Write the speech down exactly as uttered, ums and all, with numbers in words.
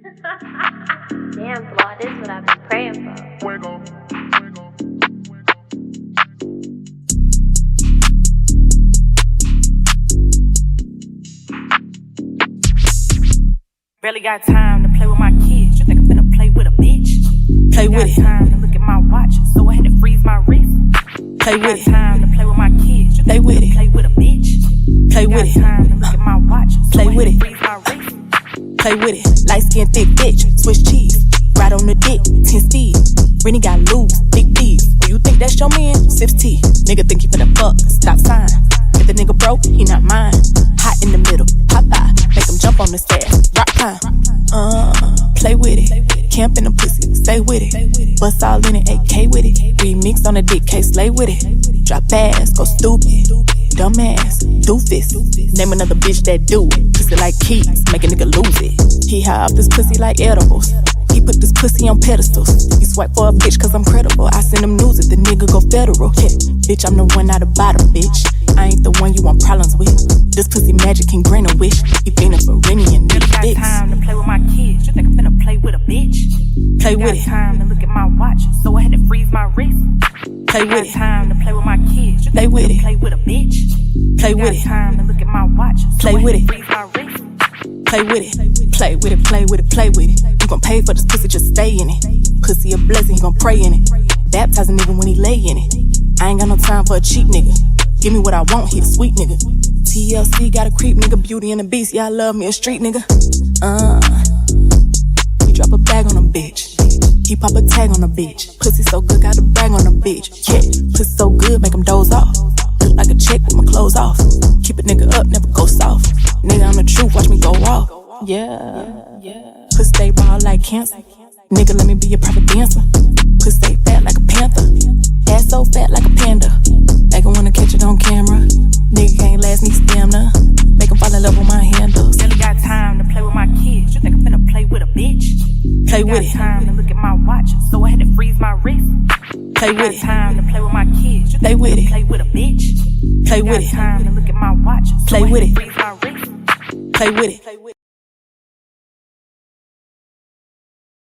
Damn, Flaw, this is what I've been praying for. Fuego. Barely got time to play with my kids. You think I'm finna play with a bitch? Play with it. it. Time to look at my watch, so I had to freeze my wrist. Play with Got it. time to play with my kids. You Play think with I'm it. finna play with a bitch? Play with Got it. time to look at my watch, so Play I had with to it. freeze my wrist. Play with it. Light skin, thick bitch, Swiss cheese. Right on the dick, ten speed. Rennie got loose, big D's. Oh, you think that's your man? Sips tea. Nigga think he finna fuck, stop sign. If the nigga broke, he not mine. Hot in the middle, Popeye. Make him jump on the stairs, rock time. Uh, play with it. Camp in the pussy, stay with it. Bust all in it, A K with it. Remix on the dick, K slay with it. Drop ass, go stupid. Dumbass, doofus. Name another bitch that do it. Pussy like keys, make a nigga lose it. He high off this pussy like edibles. He put this pussy on pedestals. He swipe for a bitch cause I'm credible. I send him news if the nigga go federal. Yeah, bitch, I'm the one out the bottom, bitch. I ain't the one you want problems with. This pussy magic can grant a wish. He fiendin' for Rennie and nigga Got dicks. time to play with my kids. You think I'm finna play with a bitch? Play Got with it. time to look at my watch, so I had to freeze my wrist. Play Got with it. time to play with my kids. You Play think I'm with finna it. play with a bitch? Play Got with it. time to look at my watch, so Play I had with to it. freeze my wrist. Play with it, play with it, play with it, play with it. You gon' pay for this pussy, just stay in it. Pussy a blessing, he gon' pray in it. Baptize a nigga when he lay in it. I ain't got no time for a cheap nigga. Give me what I want, he a sweet nigga. T L C got a creep nigga, Beauty and the Beast. Yeah, I love me a street nigga. Uh, he drop a bag on a bitch. He pop a tag on a bitch. Pussy so good, got to brag on a bitch. Yeah, pussy so good, make him doze off. Look like a chick with my clothes off. Keep a nigga up, never go soft. Nigga, I'm the truth, watch me go off. Yeah, yeah. Pussy stay ball like cancer. Nigga, let me be your private dancer. Pussy stay fat like a panther. Ass so fat like a panda. They gon' wanna catch it on camera. Nigga can't last me stamina. Make him fall in love with my handles. Barely got time to play with my kids. You think I'm finna play with a bitch? Play Got with it. time to look at my watch, so I had to freeze my wrist. Play Got with it. time to play with my kids. You Play think with I'm it. finna play with a bitch? Play Got with it. time to look at my watch, so Play I had with to it. freeze my wrist. Play with it.